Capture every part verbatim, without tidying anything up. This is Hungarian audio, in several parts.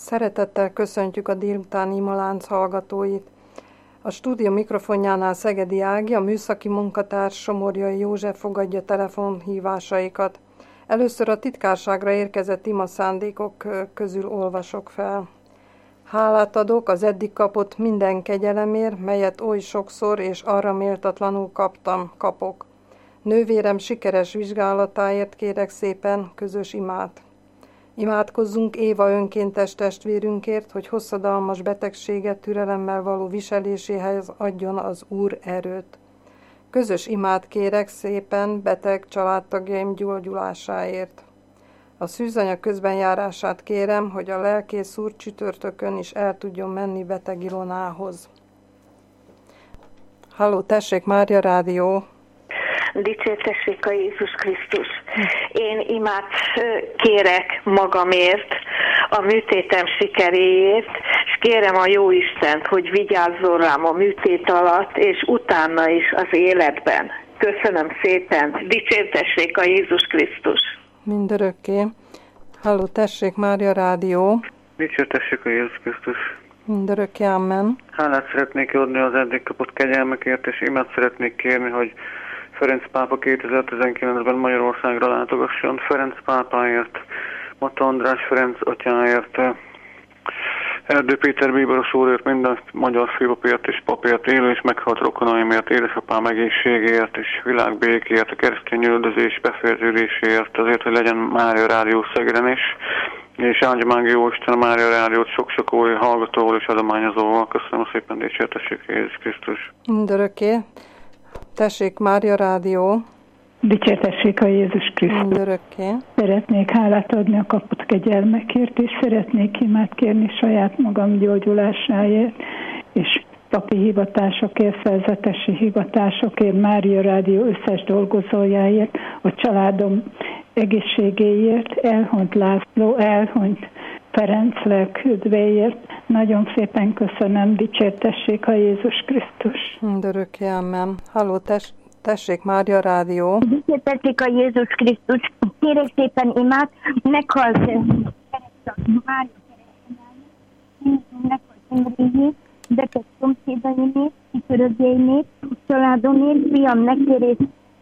Szeretettel köszöntjük a délutáni Imalánc hallgatóit. A stúdió mikrofonjánál Szegedi Ági, a műszaki munkatárs Somorjai József fogadja telefonhívásaikat. Először a titkárságra érkezett ima szándékok közül olvasok fel. Hálát adok az eddig kapott minden kegyelemért, melyet oly sokszor és arra méltatlanul kaptam, kapok. Nővérem sikeres vizsgálatáért kérek szépen közös imát. Imádkozzunk Éva önkéntes testvérünkért, hogy hosszadalmas betegséget türelemmel való viseléséhez adjon az Úr erőt. Közös imát kérek szépen beteg családtagjaim gyógyulásáért. A szűzanya közbenjárását kérem, hogy a lelkész úr csütörtökön is el tudjon menni beteg Ilonához. Halló, tessék, Mária Rádió! Dicsértessék a Jézus Krisztus. Én imát kérek magamért, a műtétem sikeréért, és kérem a Jóistent, hogy vigyázzon rám a műtét alatt, és utána is az életben. Köszönöm szépen. Dicsértessék a Jézus Krisztus. Mindörökké. Halló, tessék, Mária Rádió! Dicsértessék a Jézus Krisztus. Mindörökké, amen. Hálát szeretnék adni az eddig kapott kegyelmekért, és imát szeretnék kérni, hogy Ferenc pápa kétezer-tizenkilencben Magyarországra látogasson. Ferenc pápáért, Mata András Ferenc atyáért, Erdő Péter bíboros úrért, minden magyar főpapért és papért, élő és meghalt rokonaimért, édesapám egészségéért és világbékéért, a keresztény üldözés befejeződéséért, azért, hogy legyen Mária Rádió Szegeden is, és áldja meg Jóisten a Mária Rádiót sok-sok új hallgatóval és adományozóval. Köszönöm szépen, dicsértessék Jézus Krisztus. Mindörökké. Tessék, Mária Rádió! Dicsértessék a Jézus Krisztus! Mindörökké! Szeretnék hálát adni a kapott kegyelmekért, és szeretnék imát kérni saját magam gyógyulásáért, és papi hivatásokért, felzetesi hivatásokért, Mária Rádió összes dolgozójáért, a családom egészségéért, elhunyt László, elhunyt Ferenc lelküdvéért. Nagyon szépen köszönöm, dicsértessék a Jézus Krisztus. Mindörökké, amen. Halló, tes, tessék, Mária Rádió. Dicsértessék a Jézus Krisztus. Kérek szépen imát, meghalt Mária meghalt beteg szomszédaimért, kitörögjeimért, családomért, fiam megkérés.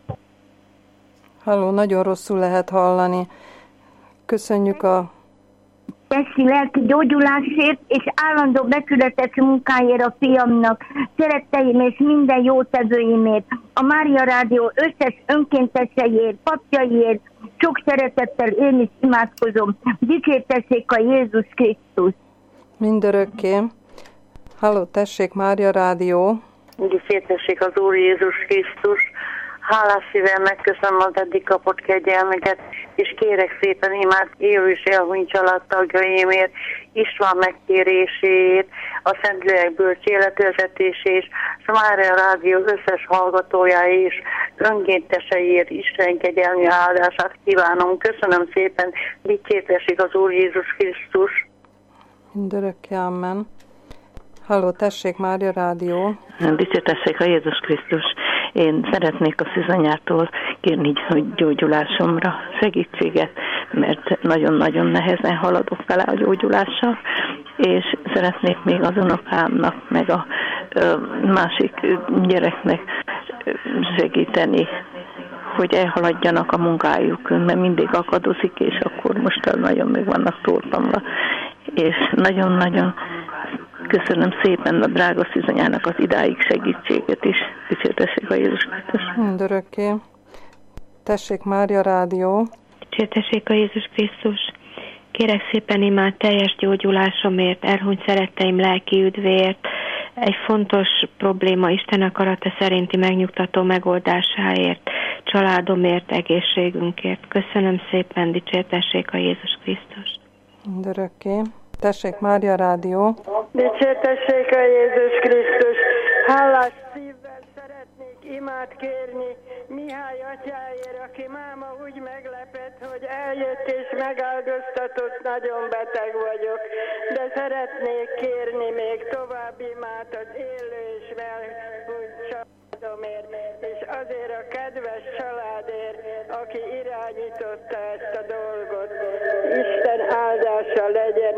Halló, nagyon rosszul lehet hallani. Köszönjük a teszi lelki gyógyulásért és állandó becsületes munkáért a fiamnak, szeretteim és minden jótevőimért, a Mária Rádió összes önkénteseiért, papjaiért, sok szeretettel én is imádkozom. Dicsértessék a Jézus Krisztus. Mindörökké. Halló, tessék, Mária Rádió. Dicsértessék az Úr Jézus Krisztus. Hálás szívvel megköszönöm az eddig kapott kegyelmeket, és kérek szépen imát élő és elhunyt családtagjaimért, István megtéréséért, a Szentlélek bölcs életvezetésért, és a Mária Rádió összes hallgatójáért és önkénteseiért Isten kegyelmi áldását kívánom. Köszönöm szépen, dicsértessék az Úr Jézus Krisztus. Mindörökké, amen. Halló, tessék, Mária Rádió. Dicsértessék a Jézus Krisztus. Én szeretnék a szűzanyától kérni, hogy gyógyulásomra segítséget, mert nagyon-nagyon nehezen haladok vele a gyógyulással, és szeretnék még az unokámnak, meg a ö, másik gyereknek segíteni, hogy elhaladjanak a munkájukon, mert mindig akadozik, és akkor most nagyon meg vannak torpanva. És nagyon-nagyon köszönöm szépen a drága szűzanyának az idáig segítséget is. Dicsértessék a Jézus Krisztus. Mindörökké. Tessék, Mária Rádió. Dicsértessék a Jézus Krisztus. Kérek szépen imát teljes gyógyulásomért, elhunyt szeretteim lelki üdvéért, egy fontos probléma Isten akarata szerinti megnyugtató megoldásáért, családomért, egészségünkért. Köszönöm szépen, dicsértessék a Jézus Krisztus. Mindörökké. Tessék, Mária Rádió. Dicsértessék a Jézus Krisztus. Hálás szívvel szeretnék imát kérni Mihály atyáért, aki máma úgy meglepett, hogy eljött és megáldoztatott, nagyon beteg vagyok. De szeretnék kérni még további imát az élő és elhunyt családomért, és azért a kedves családért, aki irányította ezt a dolgot. Isten áldása legyen ön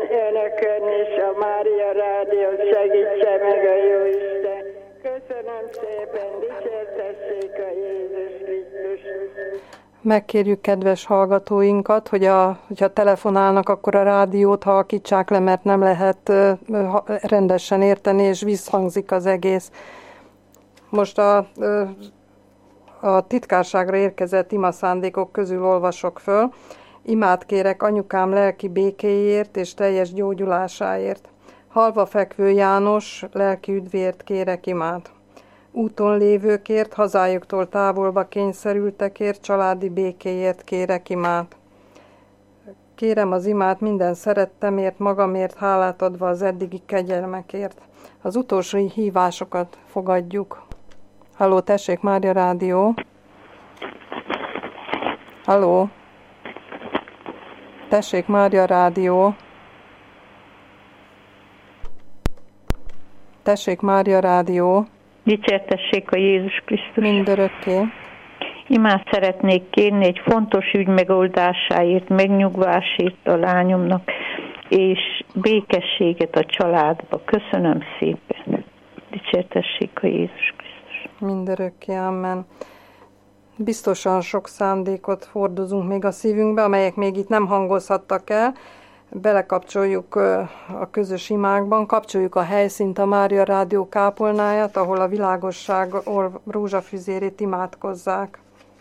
önökön, és a Mária Rádiót segítse meg a Jóisten. Köszönöm szépen, dicsértessék a Jézus Krisztus. Megkérjük kedves hallgatóinkat, hogy a, hogyha telefonálnak, akkor a rádiót halkítsák le, mert nem lehet uh, rendesen érteni, és visszhangzik az egész. Most a, uh, a titkárságra érkezett imaszándékok közül olvasok föl. Imát kérek anyukám lelki békéért és teljes gyógyulásáért. Halva fekvő János lelki üdvért kérek imát. Úton lévőkért, hazájuktól távolba kényszerültekért, családi békéért kérek imát. Kérem az imát minden szerettemért, magamért, hálát adva az eddigi kegyelmekért. Az utolsó hívásokat fogadjuk. Halló, tessék, Mária Rádió. Halló. Tessék, Mária Rádió. Tessék, Mária Rádió. Dicsértessék a Jézus Krisztus. Mindörökké. Imát szeretnék kérni egy fontos ügy megoldásáért, megnyugvásért a lányomnak, és békességet a családba. Köszönöm szépen. Dicsértessék a Jézus Krisztus. Mindörökké, amen. Biztosan sok szándékot hordozunk még a szívünkbe, amelyek még itt nem hangozhattak el. Belekapcsoljuk a közös imákban, kapcsoljuk a helyszínt, a Mária Rádió kápolnáját, ahol a világosság rózsafüzérét imádkozzák.